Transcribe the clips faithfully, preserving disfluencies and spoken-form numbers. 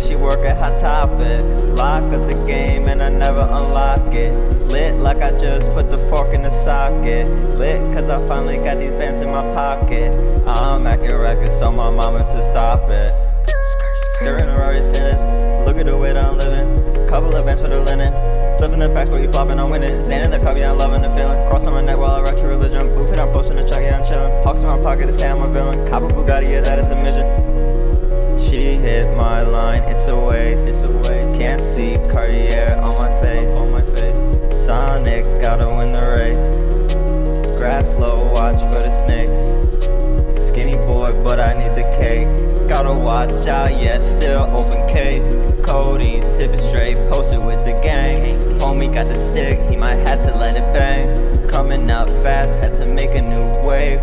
she work at Hot Topic. Lock up the game and I never unlock it. Lit like I just put the fork in the socket. Lit cause I finally got these bands in my pocket. I'm acting reckless so my mama said stop it. Skirting a Rari Senate, look at the way that I'm living. Couple of bands for the linen. Flipping the packs, but you flopping, I'm winning. Staying in the cup, yeah, I'm loving the feeling. Cross on my neck while I rock your religion. Boof it, I'm posting the track, yeah, I'm chillin'. Hawks in my pocket, it's I'm a villain. Cop a Bugatti, yeah, that is a mission. She hit my line, it's a waste, it's a waste. Can't see Cartier on my face, on my face. Sonic, gotta win the race. Grass low, watch for the snakes. Skinny boy, but I need the cake. Gotta watch out, yeah, still open case. Codeine, sipping straight, posted with the gang. Homie got the stick, he might have to let it bang. Coming up fast, had to make a new wave.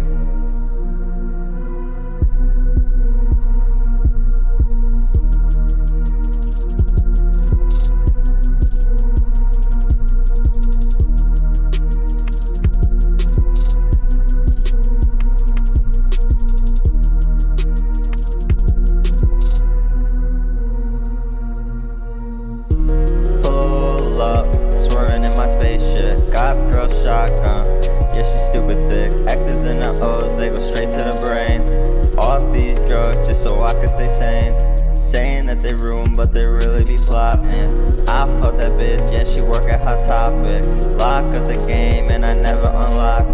Got girl shotgun, yeah she stupid thick. X's and the O's, they go straight to the brain. Off these drugs just so I can stay sane. Saying that they ruin but they really be plotting. I fuck that bitch, yeah she work at Hot Topic. Lock up the game and I never unlock